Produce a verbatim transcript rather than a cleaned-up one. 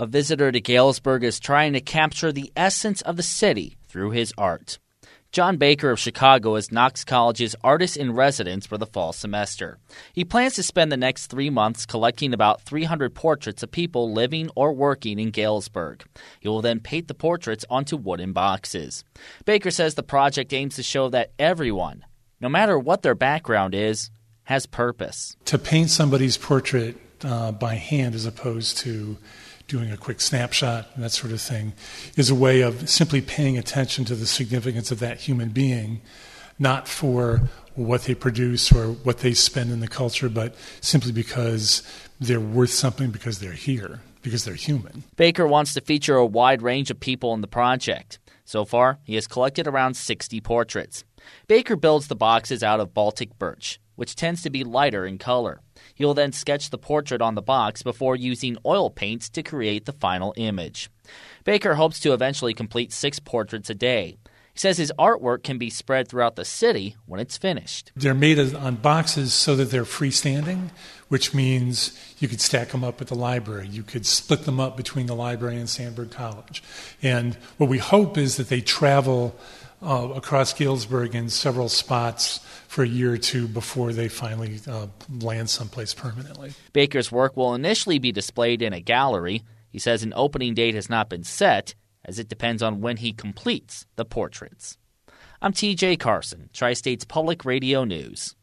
A visitor to Galesburg is trying to capture the essence of the city through his art. John Baker of Chicago is Knox College's artist-in-residence for the fall semester. He plans to spend the next three months collecting about three hundred portraits of people living or working in Galesburg. He will then paint the portraits onto wooden boxes. Baker says the project aims to show that everyone, no matter what their background is, has purpose. To paint somebody's portrait uh, by hand as opposed to doing a quick snapshot and that sort of thing is a way of simply paying attention to the significance of that human being, not for what they produce or what they spend in the culture, but simply because they're worth something because they're here, because they're human. Baker wants to feature a wide range of people in the project. So far, he has collected around sixty portraits. Baker builds the boxes out of Baltic birch, which tends to be lighter in color. He will then sketch the portrait on the box before using oil paints to create the final image. Baker hopes to eventually complete six portraits a day. He says his artwork can be spread throughout the city when it's finished. They're made on boxes so that they're freestanding, which means you could stack them up at the library. You could split them up between the library and Sandburg College. And what we hope is that they travel uh, across Galesburg in several spots for a year or two before they finally uh, land someplace permanently. Baker's work will initially be displayed in a gallery. He says an opening date has not been set, as it depends on when he completes the portraits. I'm T J Carson, Tri-States Public Radio News.